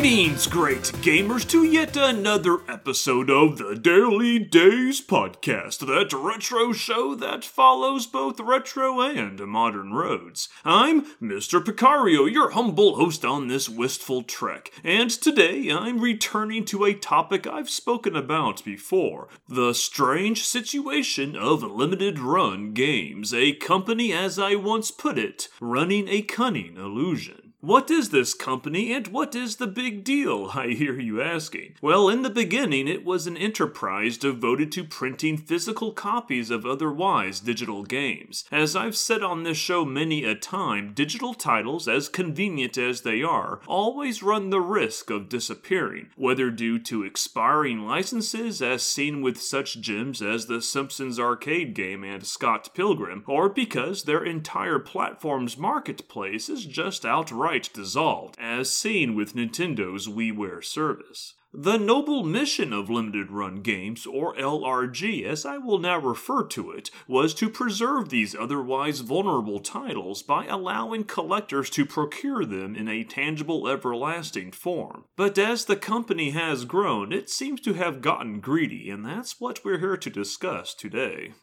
Greetings, great gamers, to yet another episode of the Daily Days podcast, that retro show that follows both retro and modern roads. I'm Mr. Picario, your humble host on this wistful trek, and today I'm returning to a topic I've spoken about before, the strange situation of limited run games, a company, as I once put it, running a cunning illusion. What is this company, and what is the big deal, I hear you asking? Well, in the beginning, it was an enterprise devoted to printing physical copies of otherwise digital games. As I've said on this show many a time, digital titles, as convenient as they are, always run the risk of disappearing, whether due to expiring licenses, as seen with such gems as the Simpsons arcade game and Scott Pilgrim, or because their entire platform's marketplace is just outright dissolved, as seen with Nintendo's WiiWare service. The noble mission of limited run games, or LRG as I will now refer to it, was to preserve these otherwise vulnerable titles by allowing collectors to procure them in a tangible, everlasting form. But as the company has grown, it seems to have gotten greedy, and that's what we're here to discuss today.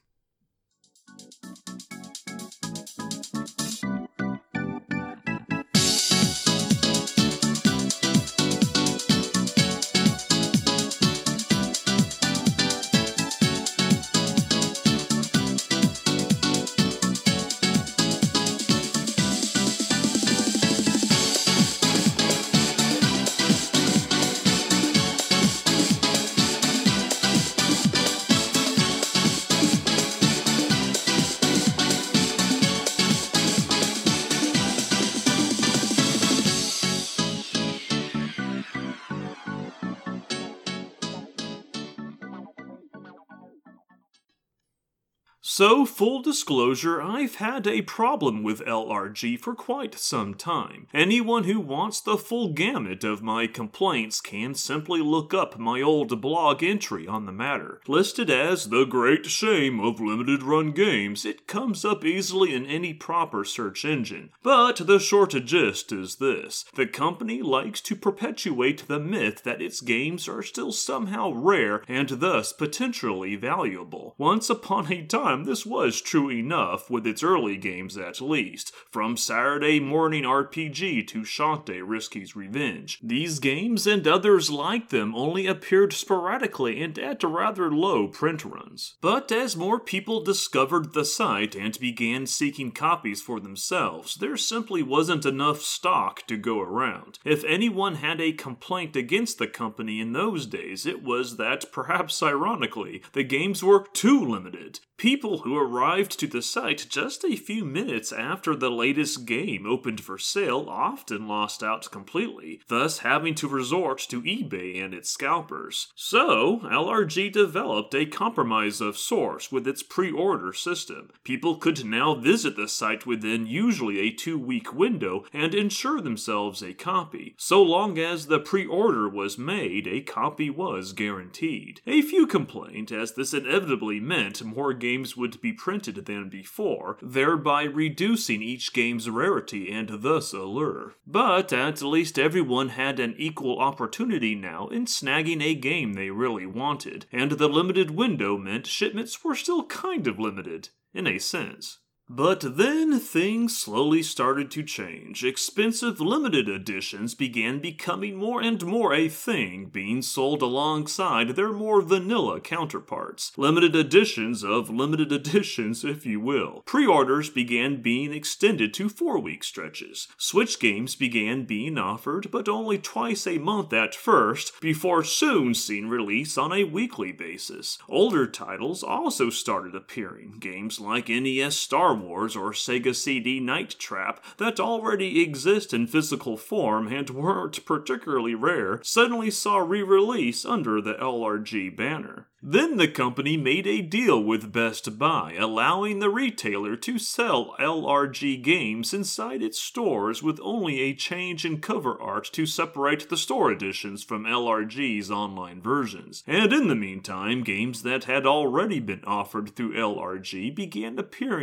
So, full disclosure, I've had a problem with LRG for quite some time. Anyone who wants the full gamut of my complaints can simply look up my old blog entry on the matter. Listed as The Great Shame of Limited Run Games, it comes up easily in any proper search engine. But the short gist is this: the company likes to perpetuate the myth that its games are still somehow rare and thus potentially valuable. Once upon a time, this was true enough, with its early games at least, from Saturday Morning RPG to Shantae Risky's Revenge. These games and others like them only appeared sporadically and at rather low print runs. But as more people discovered the site and began seeking copies for themselves, there simply wasn't enough stock to go around. If anyone had a complaint against the company in those days, it was that, perhaps ironically, the games were too limited. People who arrived to the site just a few minutes after the latest game opened for sale often lost out completely, thus having to resort to eBay and its scalpers. So, LRG developed a compromise of sorts with its pre-order system. People could now visit the site within usually a 2-week window and ensure themselves a copy. So long as the pre-order was made, a copy was guaranteed. A few complained, as this inevitably meant more games would be printed than before, thereby reducing each game's rarity and thus allure. But at least everyone had an equal opportunity now in snagging a game they really wanted, and the limited window meant shipments were still kind of limited, in a sense. But then things slowly started to change. Expensive limited editions began becoming more and more a thing, being sold alongside their more vanilla counterparts. Limited editions of limited editions, if you will. Pre-orders began being extended to 4-week stretches. Switch games began being offered, but only twice a month at first, before soon seeing release on a weekly basis. Older titles also started appearing. Games like NES Star Wars or Sega CD Night Trap that already exist in physical form and weren't particularly rare suddenly saw re-release under the LRG banner. Then the company made a deal with Best Buy, allowing the retailer to sell LRG games inside its stores with only a change in cover art to separate the store editions from LRG's online versions. And in the meantime, games that had already been offered through LRG began appearing in other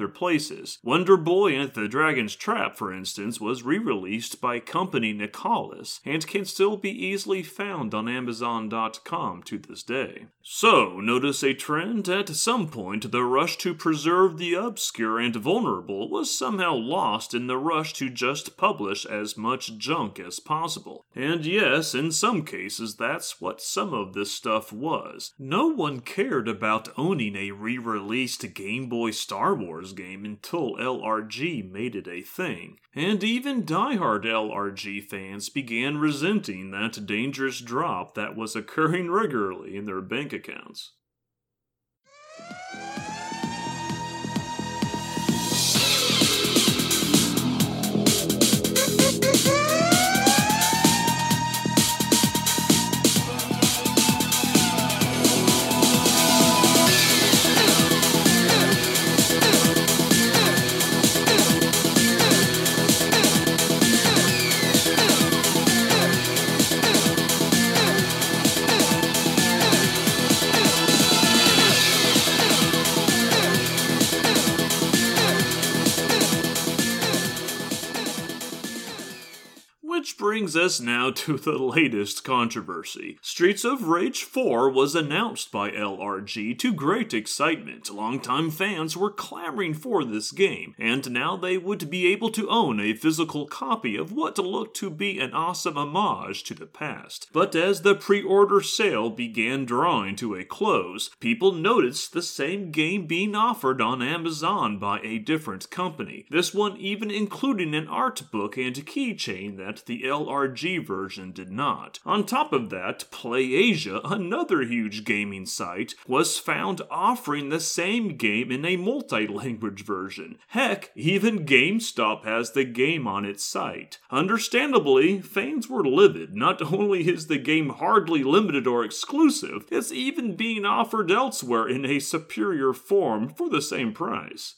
other places. Wonder Boy and the Dragon's Trap, for instance, was re-released by company Nicalis and can still be easily found on Amazon.com to this day. So, notice a trend? At some point, the rush to preserve the obscure and vulnerable was somehow lost in the rush to just publish as much junk as possible. And yes, in some cases, that's what some of this stuff was. No one cared about owning a re-released Game Boy Star Wars game until LRG made it a thing. And even diehard LRG fans began resenting that dangerous drop that was occurring regularly in their bank accounts. Which brings us now to the latest controversy. Streets of Rage 4 was announced by LRG to great excitement. Longtime fans were clamoring for this game, and now they would be able to own a physical copy of what looked to be an awesome homage to the past. But as the pre-order sale began drawing to a close, people noticed the same game being offered on Amazon by a different company. This one even including an art book and keychain that the LRG version did not. On top of that, PlayAsia, another huge gaming site, was found offering the same game in a multi-language version. Heck, even GameStop has the game on its site. Understandably, fans were livid. Not only is the game hardly limited or exclusive, it's even being offered elsewhere in a superior form for the same price.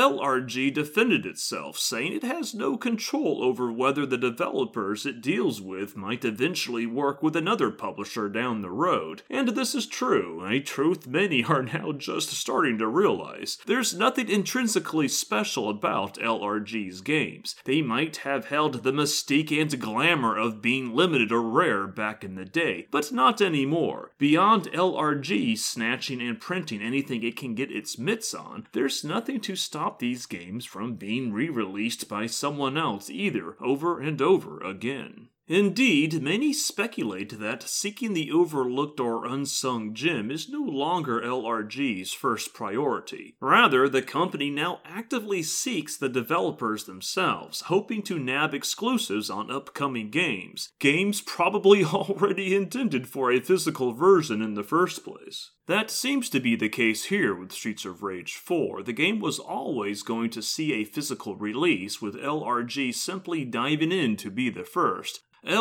LRG defended itself, saying it has no control over whether the developers it deals with might eventually work with another publisher down the road. And this is true, a truth many are now just starting to realize. There's nothing intrinsically special about LRG's games. They might have held the mystique and glamour of being limited or rare back in the day, but not anymore. Beyond LRG snatching and printing anything it can get its mitts on, there's nothing to stop these games from being re-released by someone else either, over and over again. Indeed, many speculate that seeking the overlooked or unsung gem is no longer LRG's first priority. Rather, the company now actively seeks the developers themselves, hoping to nab exclusives on upcoming games. Games probably already intended for a physical version in the first place. That seems to be the case here with Streets of Rage 4. The game was always going to see a physical release, with LRG simply diving in to be the first.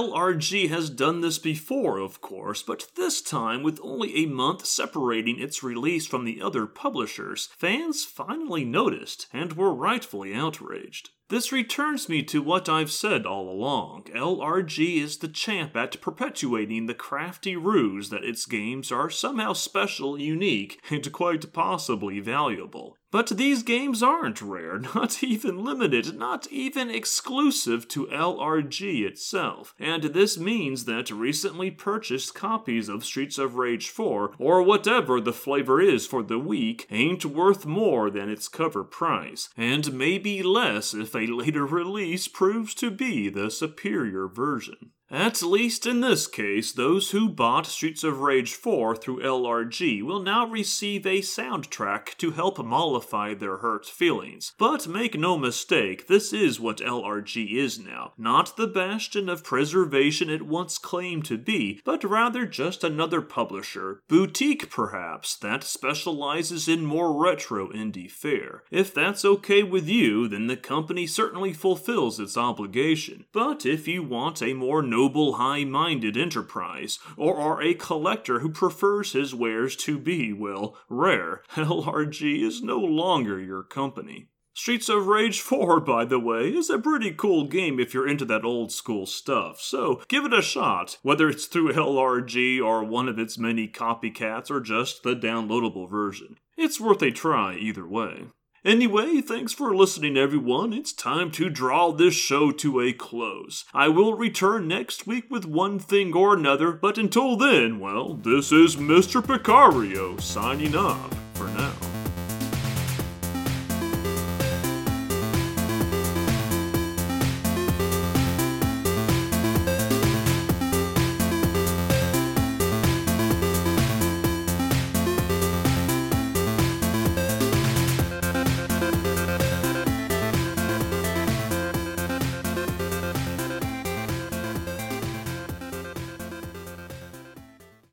LRG has done this before, of course, but this time, with only a month separating its release from the other publishers, fans finally noticed and were rightfully outraged. This returns me to what I've said all along. LRG is the champ at perpetuating the crafty ruse that its games are somehow special, unique, and quite possibly valuable. But these games aren't rare, not even limited, not even exclusive to LRG itself. And this means that recently purchased copies of Streets of Rage 4, or whatever the flavor is for the week, ain't worth more than its cover price, and maybe less if a later release proves to be the superior version. At least in this case, those who bought Streets of Rage 4 through LRG will now receive a soundtrack to help mollify their hurt feelings. But make no mistake, this is what LRG is now. Not the bastion of preservation it once claimed to be, but rather just another publisher, boutique perhaps, that specializes in more retro indie fare. If that's okay with you, then the company certainly fulfills its obligation. But if you want a more noble, high-minded enterprise, or are a collector who prefers his wares to be, well, rare, LRG is no longer your company. Streets of Rage 4, by the way, is a pretty cool game if you're into that old school stuff, so give it a shot, whether it's through LRG or one of its many copycats or just the downloadable version. It's worth a try either way. Anyway, thanks for listening, everyone. It's time to draw this show to a close. I will return next week with one thing or another, but until then, well, this is Mr. Picario signing off for now.